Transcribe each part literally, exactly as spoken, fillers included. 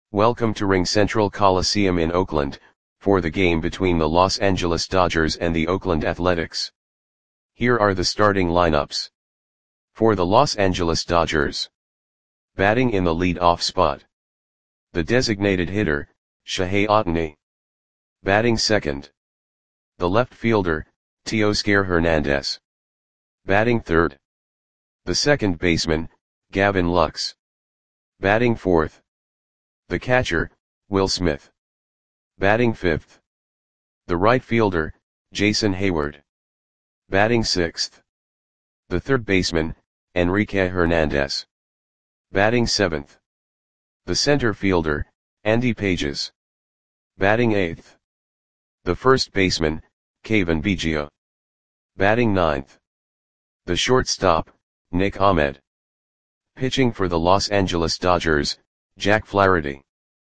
Welcome to RingCentral Coliseum in Oakland, for the game between the Los Angeles Dodgers and the Oakland Athletics. Here are the starting lineups. For the Los Angeles Dodgers. Batting in the lead-off spot. The designated hitter, Shohei Ohtani. Batting second. The left fielder, Teoscar Hernandez. Batting third. The second baseman, Gavin Lux. Batting fourth. The catcher, Will Smith. Batting fifth. The right fielder, Jason Heyward. Batting sixth. The third baseman, Enrique Hernandez. Batting seventh. The center fielder, Andy Pages. Batting eighth. The first baseman, Cavan Biggio. Batting ninth. The shortstop, Nick Ahmed. Pitching for the Los Angeles Dodgers, Jack Flaherty.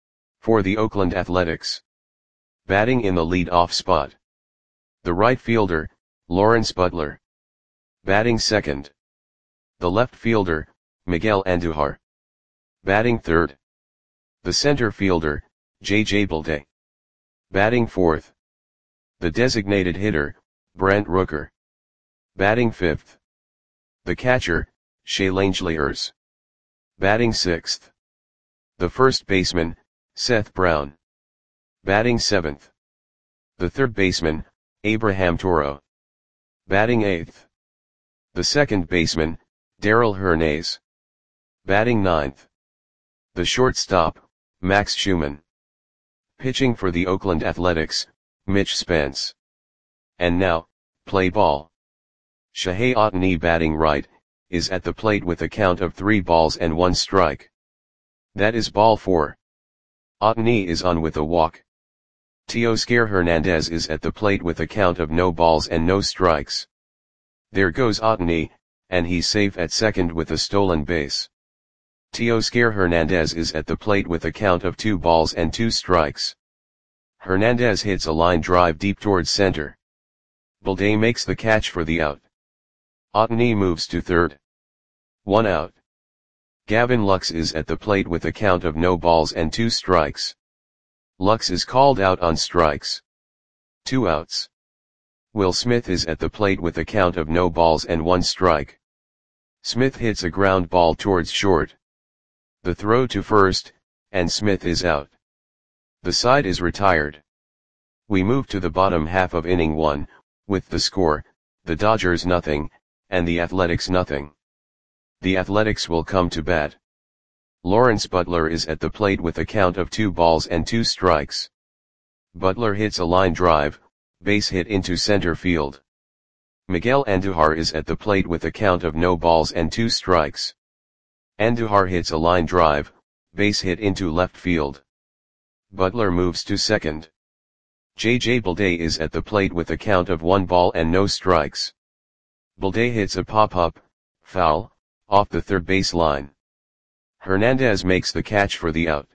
For the Oakland Athletics. Batting in the lead-off spot. The right fielder, Lawrence Butler. Batting second. The left fielder, Miguel Andujar. Batting third. The center fielder, J J Bleday. Batting fourth. The designated hitter, Brent Rooker. Batting fifth. The catcher, Shea Langeliers. Batting sixth. The first baseman, Seth Brown. Batting seventh. The third baseman, Abraham Toro. Batting eighth. The second baseman, Darell Hernaiz. Batting ninth. The shortstop, Max Schumann. Pitching for the Oakland Athletics, Mitch Spence. And now, play ball. Shohei Ohtani batting right, is at the plate with a count of three balls and one strike. That is ball four. Ohtani is on with a walk. Teoscar Hernandez is at the plate with a count of no balls and no strikes. There goes Ohtani, and he's safe at second with a stolen base. Teoscar Hernandez is at the plate with a count of two balls and two strikes. Hernandez hits a line drive deep towards center. Bleday makes the catch for the out. Ohtani moves to third. One out. Gavin Lux is at the plate with a count of no balls and two strikes. Lux is called out on strikes. Two outs. Will Smith is at the plate with a count of no balls and one strike. Smith hits a ground ball towards short. The throw to first, and Smith is out. The side is retired. We move to the bottom half of inning one, with the score, the Dodgers nothing, and the Athletics nothing. The Athletics will come to bat. Lawrence Butler is at the plate with a count of two balls and two strikes. Butler hits a line drive, base hit into center field. Miguel Andujar is at the plate with a count of no balls and two strikes. Andujar hits a line drive, base hit into left field. Butler moves to second. J J Bleday is at the plate with a count of one ball and no strikes. Bleday hits a pop-up, foul, off the third base line. Hernandez makes the catch for the out.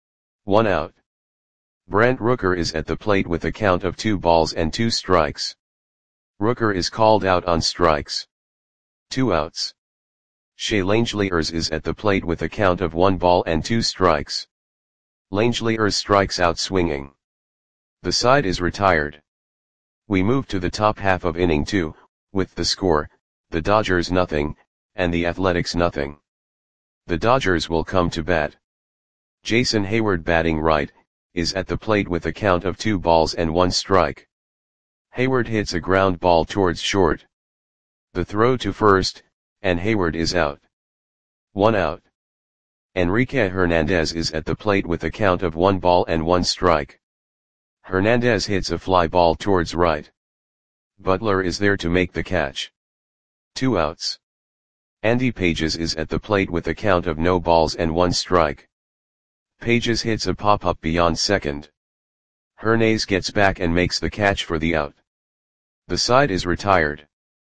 One out. Brent Rooker is at the plate with a count of two balls and two strikes. Rooker is called out on strikes. Two outs. Shea Langeliers is at the plate with a count of one ball and two strikes. Langeliers strikes out swinging. The side is retired. We move to the top half of inning two, with the score, the Dodgers nothing, and the Athletics nothing. The Dodgers will come to bat. Jason Heyward batting right, is at the plate with a count of two balls and one strike. Heyward hits a ground ball towards short. The throw to first, and Heyward is out. One out. Enrique Hernandez is at the plate with a count of one ball and one strike. Hernandez hits a fly ball towards right. Butler is there to make the catch. Two outs. Andy Pages is at the plate with a count of no balls and one strike. Pages hits a pop-up beyond second. Hernaiz gets back and makes the catch for the out. The side is retired.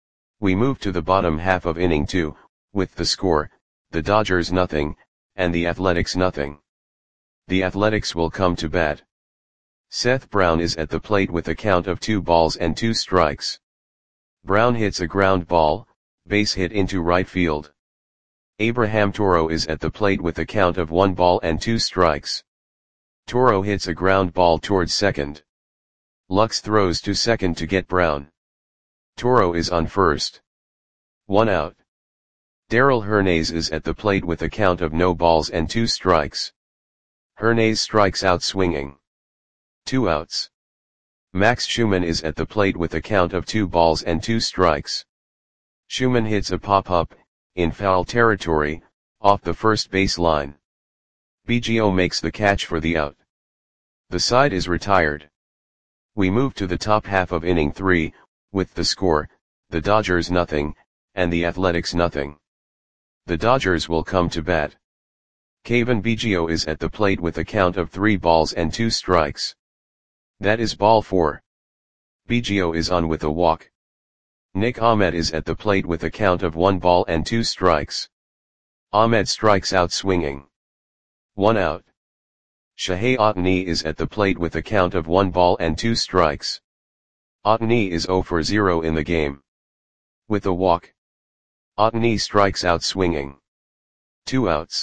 We move to the bottom half of inning two, with the score, the Dodgers nothing, and the Athletics nothing. The Athletics will come to bat. Seth Brown is at the plate with a count of two balls and two strikes. Brown hits a ground ball, base hit into right field. Abraham Toro is at the plate with a count of one ball and two strikes. Toro hits a ground ball towards second. Lux throws to second to get Brown. Toro is on first. One out. Darryl Hernandez is at the plate with a count of no balls and two strikes. Hernandez strikes out swinging. Two outs. Max Schumann is at the plate with a count of two balls and two strikes. Schumann hits a pop-up, in foul territory, off the first base line. Biggio makes the catch for the out. The side is retired. We move to the top half of inning three, with the score, the Dodgers nothing, and the Athletics nothing. The Dodgers will come to bat. Cavan Biggio is at the plate with a count of three balls and two strikes. That is ball four. Biggio is on with a walk. Nick Ahmed is at the plate with a count of one ball and two strikes. Ahmed strikes out swinging. One out. Shohei Ohtani is at the plate with a count of one ball and two strikes. Ohtani is zero for zero in the game. With a walk. Ohtani strikes out swinging. Two outs.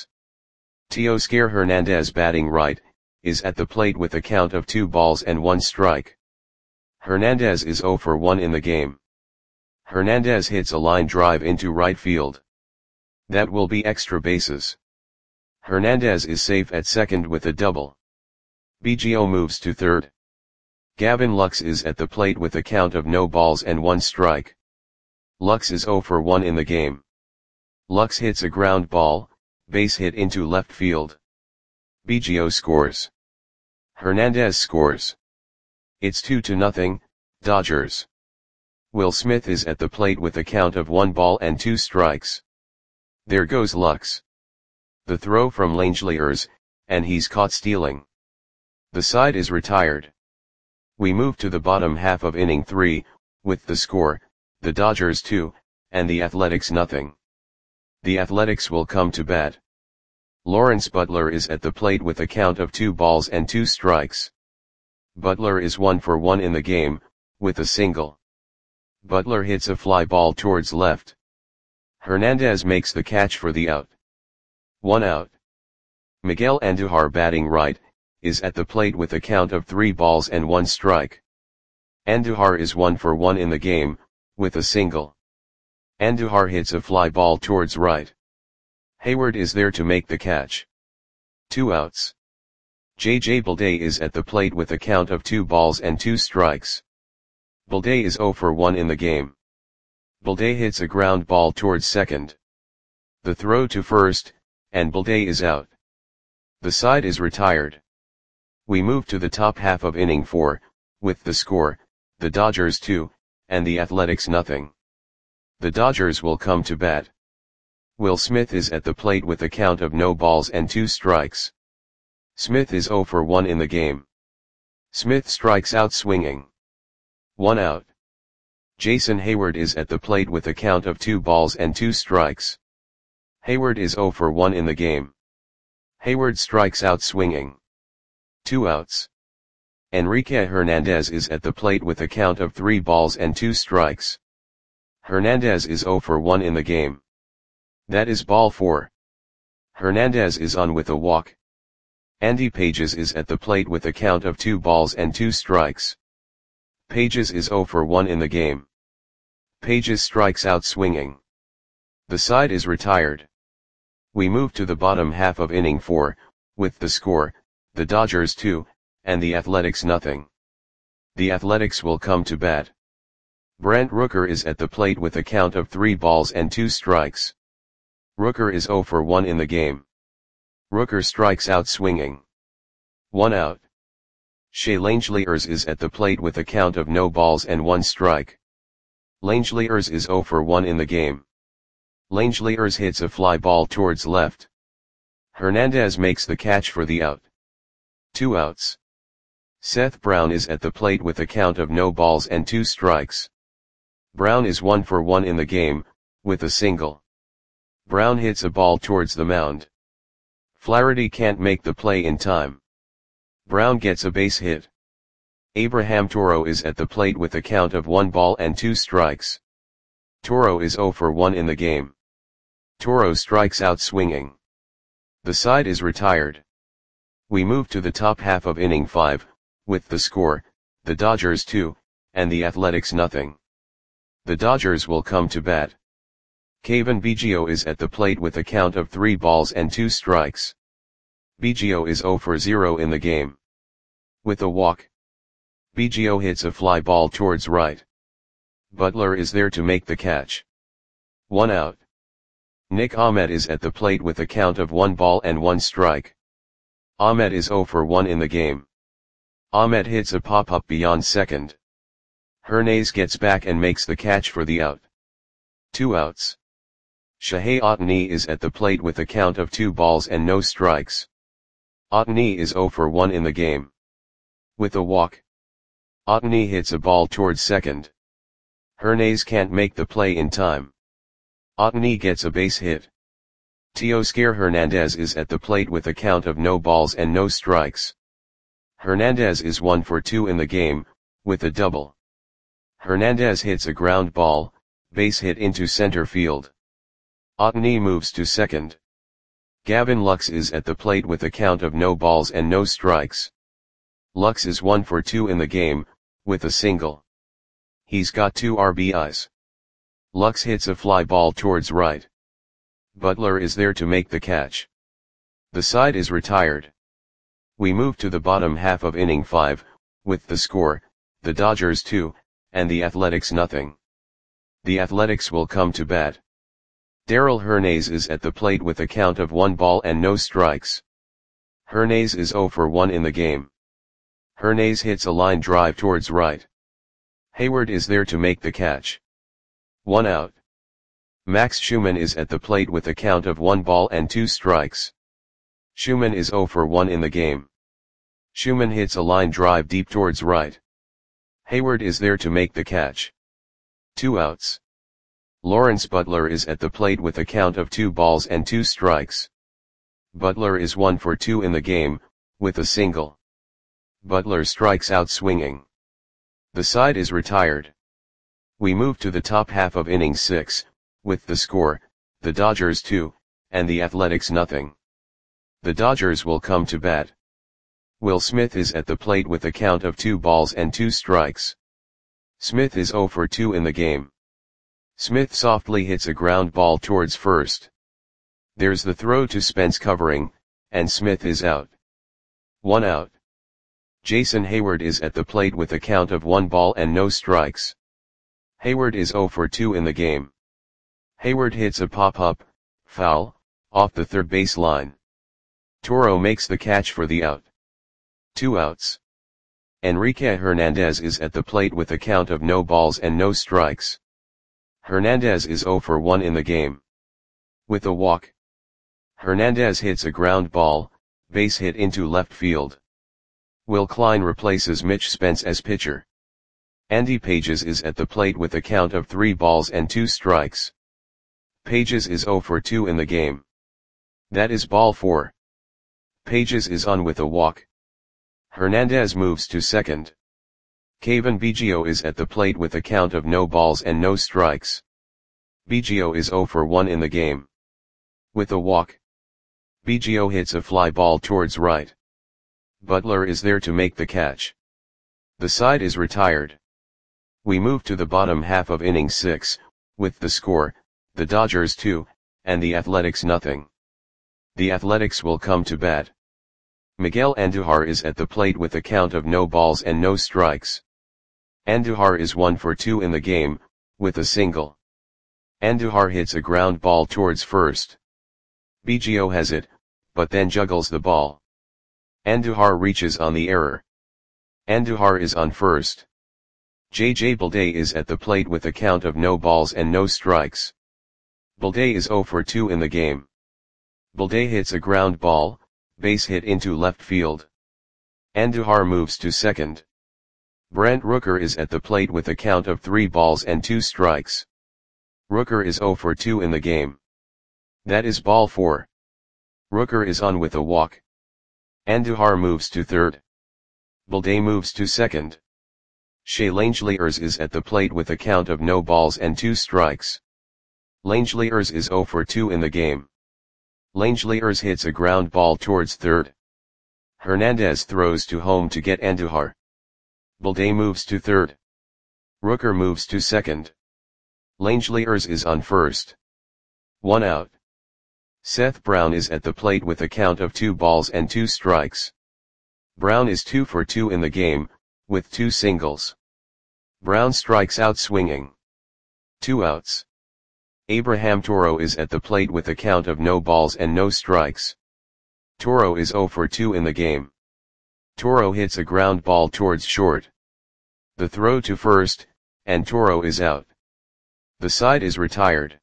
Teoscar Hernandez batting right, is at the plate with a count of two balls and one strike. Hernandez is zero for one in the game. Hernandez hits a line drive into right field. That will be extra bases. Hernandez is safe at second with a double. Biggio moves to third. Gavin Lux is at the plate with a count of no balls and one strike. Lux is zero for one in the game. Lux hits a ground ball, base hit into left field. Biggio scores. Hernandez scores. It's two to nothing, Dodgers. Will Smith is at the plate with a count of one ball and two strikes. There goes Lux. The throw from Langeliers, and he's caught stealing. The side is retired. We move to the bottom half of inning three, with the score, the Dodgers two, and the Athletics nothing. The Athletics will come to bat. Lawrence Butler is at the plate with a count of two balls and two strikes. Butler is one for one in the game, with a single. Butler hits a fly ball towards left. Hernandez makes the catch for the out. One out. Miguel Andujar batting right, is at the plate with a count of three balls and one strike. Andujar is one for one in the game, with a single. Andujar hits a fly ball towards right. Hayward is there to make the catch. Two outs. J J Bleday is at the plate with a count of two balls and two strikes. Bleday is zero for one in the game. Bleday hits a ground ball towards second. The throw to first, and Bleday is out. The side is retired. We move to the top half of inning four, with the score, the Dodgers two, and the Athletics nothing. The Dodgers will come to bat. Will Smith is at the plate with a count of no balls and two strikes. Smith is zero for one in the game. Smith strikes out swinging. One out. Jason Hayward is at the plate with a count of two balls and two strikes. Hayward is zero for one in the game. Hayward strikes out swinging. Two outs. Enrique Hernandez is at the plate with a count of three balls and two strikes. Hernandez is zero for one in the game. That is ball four. Hernandez is on with a walk. Andy Pages is at the plate with a count of two balls and two strikes. Pages is zero for one in the game. Pages strikes out swinging. The side is retired. We move to the bottom half of inning four, with the score, the Dodgers two, and the Athletics nothing. The Athletics will come to bat. Brent Rooker is at the plate with a count of three balls and two strikes. Rooker is zero for one in the game. Rooker strikes out swinging. One out. Shea Langeliers is at the plate with a count of no balls and one strike. Langeliers is zero for one in the game. Langeliers hits a fly ball towards left. Hernandez makes the catch for the out. Two outs. Seth Brown is at the plate with a count of no balls and two strikes. Brown is one for one in the game, with a single. Brown hits a ball towards the mound. Flaherty can't make the play in time. Brown gets a base hit. Abraham Toro is at the plate with a count of one ball and two strikes. Toro is zero for one in the game. Toro strikes out swinging. The side is retired. We move to the top half of inning five, with the score, the Dodgers two, and the Athletics nothing. The Dodgers will come to bat. Cavan Biggio is at the plate with a count of three balls and two strikes. Biggio is zero for zero in the game. With a walk, Biggio hits a fly ball towards right. Butler is there to make the catch. One out. Nick Ahmed is at the plate with a count of one ball and one strike. Ahmed is zero for one in the game. Ahmed hits a pop-up beyond second. Hernandez gets back and makes the catch for the out. Two outs. Shohei Ohtani is at the plate with a count of two balls and no strikes. Ohtani is zero for one in the game. With a walk, Ohtani hits a ball towards second. Hernandez can't make the play in time. Ohtani gets a base hit. Teoscar Hernandez is at the plate with a count of no balls and no strikes. Hernandez is one for two in the game, with a double. Hernandez hits a ground ball, base hit into center field. Ohtani moves to second. Gavin Lux is at the plate with a count of no balls and no strikes. Lux is one for two in the game, with a single. He's got two R B Is. Lux hits a fly ball towards right. Butler is there to make the catch. The side is retired. We move to the bottom half of inning five, with the score, the Dodgers two, and the Athletics nothing. The Athletics will come to bat. Darell Hernandez is at the plate with a count of one ball and no strikes. Hernandez is zero for one in the game. Hernandez hits a line drive towards right. Hayward is there to make the catch. One out. Max Schumann is at the plate with a count of one ball and two strikes. Schumann is zero for one in the game. Schumann hits a line drive deep towards right. Hayward is there to make the catch. Two outs. Lawrence Butler is at the plate with a count of two balls and two strikes. Butler is one for two in the game, with a single. Butler strikes out swinging. The side is retired. We move to the top half of inning six, with the score, the Dodgers two, and the Athletics nothing. The Dodgers will come to bat. Will Smith is at the plate with a count of two balls and two strikes. Smith is zero for two in the game. Smith softly hits a ground ball towards first. There's the throw to Spence covering, and Smith is out. One out. Jason Hayward is at the plate with a count of one ball and no strikes. Hayward is zero for two in the game. Hayward hits a pop-up, foul, off the third base line. Toro makes the catch for the out. Two outs. Enrique Hernandez is at the plate with a count of no balls and no strikes. Hernandez is zero for one in the game. With a walk, Hernandez hits a ground ball, base hit into left field. Will Klein replaces Mitch Spence as pitcher. Andy Pages is at the plate with a count of three balls and two strikes. Pages is zero for two in the game. That is ball four. Pages is on with a walk. Hernandez moves to second. Cavan Biggio is at the plate with a count of no balls and no strikes. Biggio is zero for one in the game. With a walk, Biggio hits a fly ball towards right. Butler is there to make the catch. The side is retired. We move to the bottom half of inning six, with the score, the Dodgers two, and the Athletics nothing. The Athletics will come to bat. Miguel Andujar is at the plate with a count of no balls and no strikes. Andujar is one for two in the game, with a single. Andujar hits a ground ball towards first. Biggio has it, but then juggles the ball. Andujar reaches on the error. Andujar is on first. J J Bleday is at the plate with a count of no balls and no strikes. Bleday is zero for two in the game. Bleday hits a ground ball, base hit into left field. Andujar moves to second. Brent Rooker is at the plate with a count of three balls and two strikes. Rooker is zero for two in the game. That is ball four. Rooker is on with a walk. Andujar moves to third. Bleday moves to second. Shea Langeliers is at the plate with a count of no balls and two strikes. Langeliers is zero for two in the game. Langeliers hits a ground ball towards third. Hernandez throws to home to get Andujar. Balde moves to third. Rooker moves to second. Langeliers is on first. One out. Seth Brown is at the plate with a count of two balls and two strikes. Brown is two for two in the game, with two singles. Brown strikes out swinging. Two outs. Abraham Toro is at the plate with a count of no balls and no strikes. Toro is zero for two in the game. Toro hits a ground ball towards short. The throw to first, and Toro is out. The side is retired.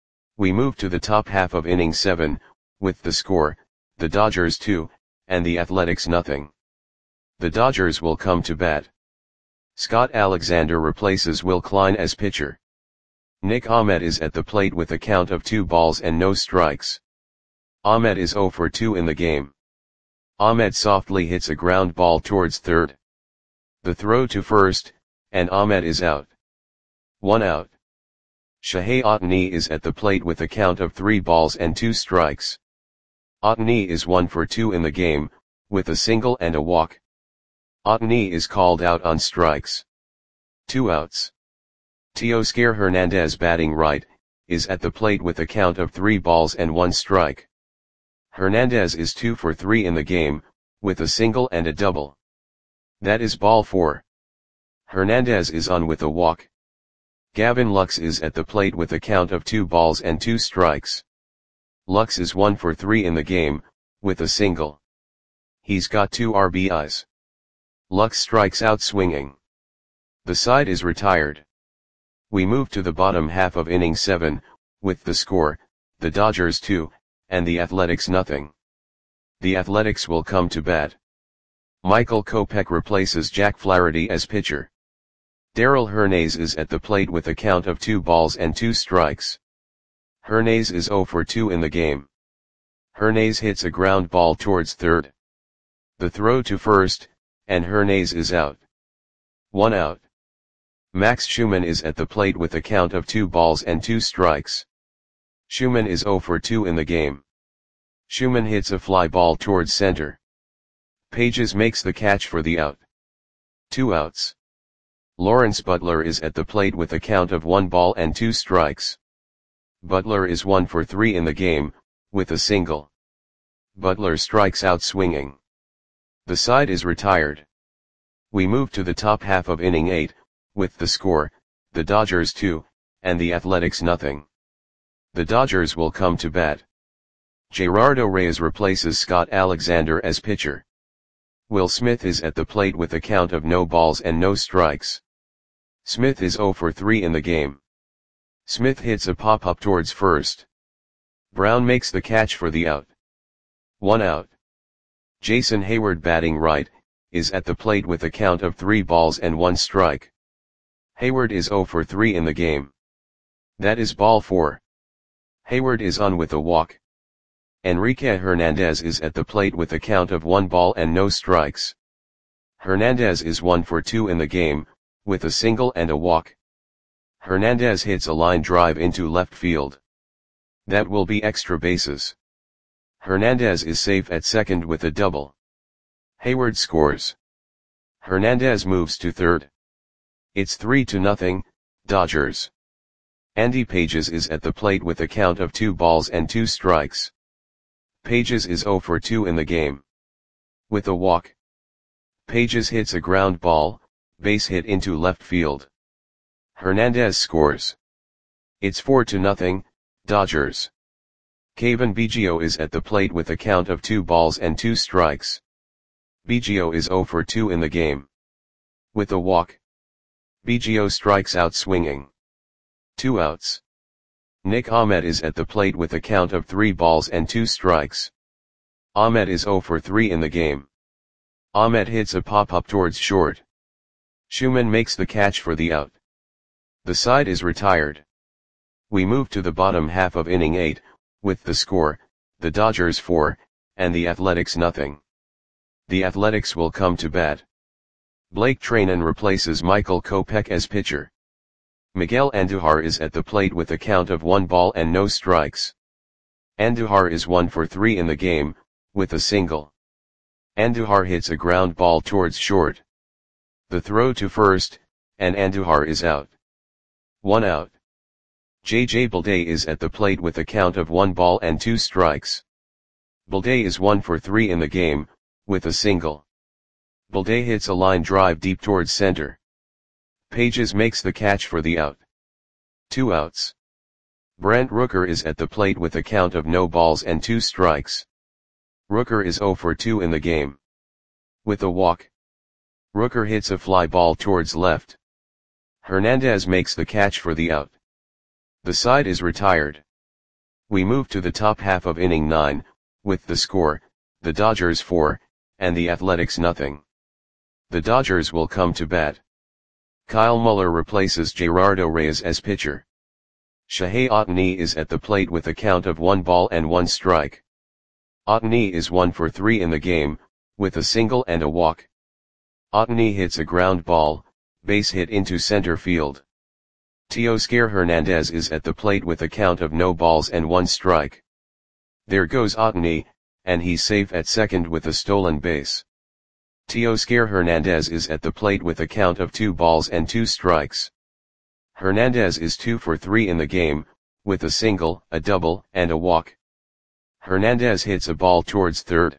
We move to the top half of inning seven, with the score, the Dodgers two, and the Athletics nothing. The Dodgers will come to bat. Scott Alexander replaces Will Klein as pitcher. Nick Ahmed is at the plate with a count of two balls and no strikes. Ahmed is zero for two in the game. Ahmed softly hits a ground ball towards third. The throw to first, and Ahmed is out. One out. Shohei Ohtani is at the plate with a count of three balls and two strikes. Ohtani is one for two in the game, with a single and a walk. Ohtani is called out on strikes. Two outs. Teoscar Hernandez, batting right, is at the plate with a count of three balls and one strike. Hernandez is two for three in the game, with a single and a double. That is ball four. Hernandez is on with a walk. Gavin Lux is at the plate with a count of two balls and two strikes. Lux is one for three in the game, with a single. He's got two R B Is. Lux strikes out swinging. The side is retired. We move to the bottom half of inning seven, with the score, the Dodgers two, and the Athletics nothing. The Athletics will come to bat. Michael Kopech replaces Jack Flaherty as pitcher. Darell Hernaiz is at the plate with a count of two balls and two strikes. Hernaiz is zero for two in the game. Hernaiz hits a ground ball towards third. The throw to first, and Hernaiz is out. One out. Max Schumann is at the plate with a count of two balls and two strikes. Schumann is zero for two in the game. Schumann hits a fly ball towards center. Pages makes the catch for the out. Two outs. Lawrence Butler is at the plate with a count of one ball and two strikes. Butler is one for three in the game, with a single. Butler strikes out swinging. The side is retired. We move to the top half of inning eight, with the score, the Dodgers two, and the Athletics nothing. The Dodgers will come to bat. Gerardo Reyes replaces Scott Alexander as pitcher. Will Smith is at the plate with a count of no balls and no strikes. Smith is zero for three in the game. Smith hits a pop-up towards first. Brown makes the catch for the out. One out. Jason Hayward, batting right, is at the plate with a count of three balls and one strike. Hayward is zero for three in the game. That is ball four. Hayward is on with a walk. Enrique Hernandez is at the plate with a count of one ball and no strikes. Hernandez is one for two in the game, with a single and a walk. Hernandez hits a line drive into left field. That will be extra bases. Hernandez is safe at second with a double. Hayward scores. Hernandez moves to third. It's three to nothing, Dodgers. Andy Pages is at the plate with a count of two balls and two strikes. Pages is zero for two in the game. With a walk. Pages hits a ground ball, base hit into left field. Hernandez scores. It's four to nothing, Dodgers. Cavan Biggio is at the plate with a count of two balls and two strikes. Biggio is zero for two in the game. With a walk. Biggio strikes out swinging. Two outs. Nick Ahmed is at the plate with a count of three balls and two strikes. Ahmed is zero for three in the game. Ahmed hits a pop-up towards short. Schumann makes the catch for the out. The side is retired. We move to the bottom half of inning eight, with the score, the Dodgers four, and the Athletics nothing. The Athletics will come to bat. Blake Treinen replaces Michael Kopech as pitcher. Miguel Andujar is at the plate with a count of one ball and no strikes. Andujar is one for three in the game, with a single. Andujar hits a ground ball towards short. The throw to first, and Andujar is out. One out. J J Balde is at the plate with a count of one ball and two strikes. Balde is one for three in the game, with a single. Balde hits a line drive deep towards center. Pages makes the catch for the out. Two outs. Brent Rooker is at the plate with a count of no balls and two strikes. Rooker is zero for two in the game. With a walk. Rooker hits a fly ball towards left. Hernandez makes the catch for the out. The side is retired. We move to the top half of inning nine, with the score, the Dodgers four, and the Athletics nothing. The Dodgers will come to bat. Kyle Muller replaces Gerardo Reyes as pitcher. Shohei Ohtani is at the plate with a count of one ball and one strike. Ohtani is one for three in the game, with a single and a walk. Ohtani hits a ground ball, base hit into center field. Teoscar Hernandez is at the plate with a count of no balls and one strike. There goes Ohtani, and he's safe at second with a stolen base. Teoscar Hernandez is at the plate with a count of two balls and two strikes. Hernandez is two for three in the game, with a single, a double, and a walk. Hernandez hits a ball towards third.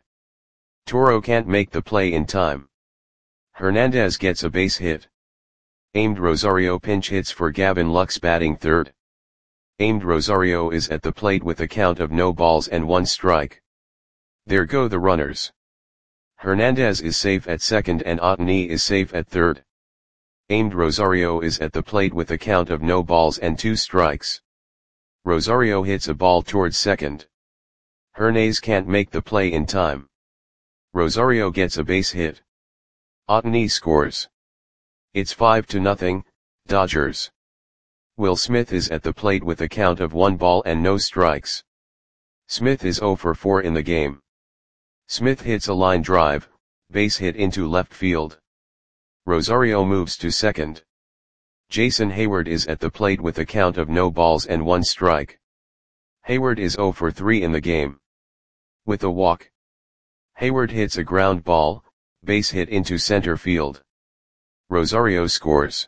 Toro can't make the play in time. Hernandez gets a base hit. Aimed Rosario pinch hits for Gavin Lux batting third. Aimed Rosario is at the plate with a count of no balls and one strike. There go the runners. Hernandez is safe at second and Ohtani is safe at third. Aimed Rosario is at the plate with a count of no balls and two strikes. Rosario hits a ball towards second. Hernandez can't make the play in time. Rosario gets a base hit. Ohtani scores. It's five to nothing, Dodgers. Will Smith is at the plate with a count of one ball and no strikes. Smith is zero for four in the game. Smith hits a line drive, base hit into left field. Rosario moves to second. Jason Hayward is at the plate with a count of no balls and one strike. Hayward is zero for three in the game. With a walk. Hayward hits a ground ball, base hit into center field. Rosario scores.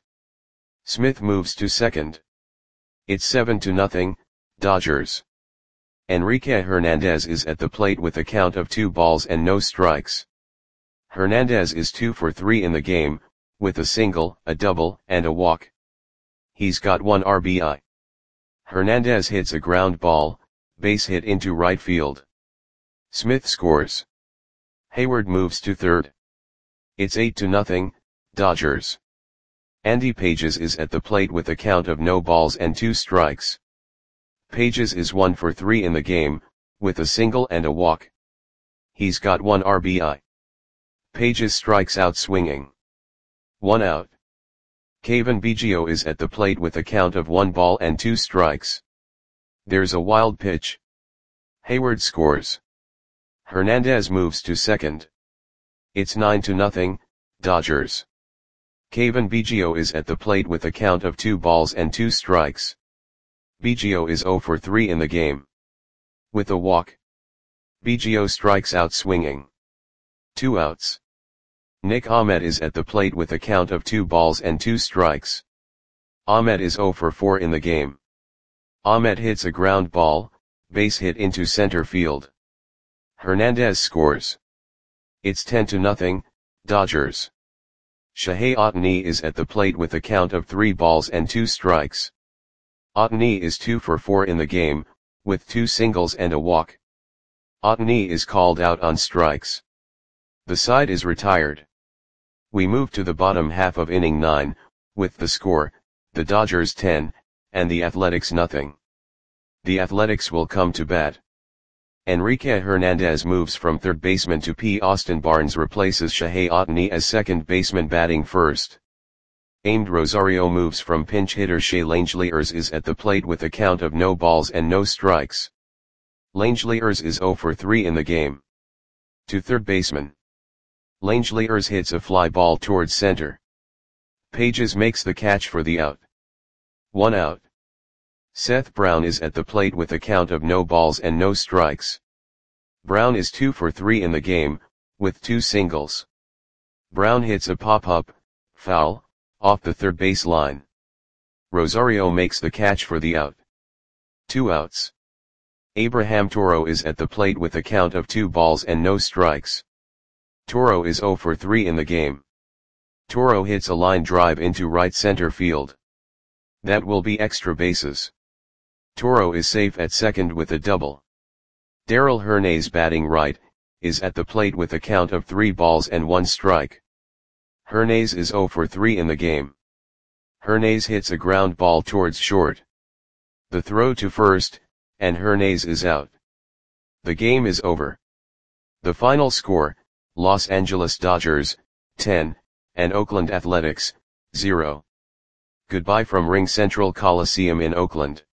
Smith moves to second. It's seven to nothing, Dodgers. Enrique Hernandez is at the plate with a count of two balls and no strikes. Hernandez is two for three in the game, with a single, a double, and a walk. He's got one R B I. Hernandez hits a ground ball, base hit into right field. Smith scores. Hayward moves to third. It's eight to nothing, Dodgers. Andy Pages is at the plate with a count of no balls and two strikes. Pages is one for three in the game, with a single and a walk. He's got one R B I. Pages strikes out swinging. One out. Cavan Biggio is at the plate with a count of one ball and two strikes. There's a wild pitch. Hayward scores. Hernandez moves to second. It's nine to nothing, Dodgers. Cavan Biggio is at the plate with a count of two balls and two strikes. Biggio is zero for three in the game. With a walk. Biggio strikes out swinging. Two outs. Nick Ahmed is at the plate with a count of two balls and two strikes. Ahmed is zero for four in the game. Ahmed hits a ground ball, base hit into center field. Hernandez scores. It's ten to nothing, Dodgers. Shohei Ohtani is at the plate with a count of three balls and two strikes. Ohtani is two for four in the game, with two singles and a walk. Ohtani is called out on strikes. The side is retired. We move to the bottom half of inning nine, with the score, the Dodgers ten, and the Athletics nothing. The Athletics will come to bat. Enrique Hernandez moves from third baseman to P. Austin Barnes replaces Shohei Ohtani as second baseman batting first. Aimed Rosario moves from pinch hitter Shea Langeliers is at the plate with a count of no balls and no strikes. Langeliers is zero for three in the game. To third baseman. Langeliers hits a fly ball towards center. Pages makes the catch for the out. One out. Seth Brown is at the plate with a count of no balls and no strikes. Brown is two for three in the game, with two singles. Brown hits a pop-up, foul, off the third base line. Rosario makes the catch for the out. Two outs. Abraham Toro is at the plate with a count of two balls and no strikes. Toro is zero for three in the game. Toro hits a line drive into right center field. That will be extra bases. Toro is safe at second with a double. Darell Hernaiz, batting right, is at the plate with a count of three balls and one strike. Hernaiz is zero for three in the game. Hernaiz hits a ground ball towards short. The throw to first, and Hernaiz is out. The game is over. The final score, Los Angeles Dodgers, ten, and Oakland Athletics, zero. Goodbye from Ring Central Coliseum in Oakland.